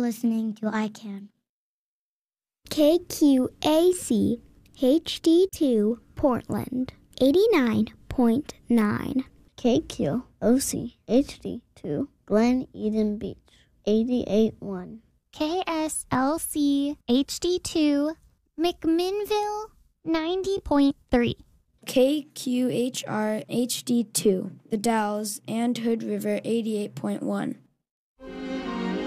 listening to ICANN. KQAC HD2 Portland 89.9. KQOC HD2 Glen Eden Beach 88.1. KSLC HD2 McMinnville 90.3. KQHR HD2 The Dalles and Hood River 88.1.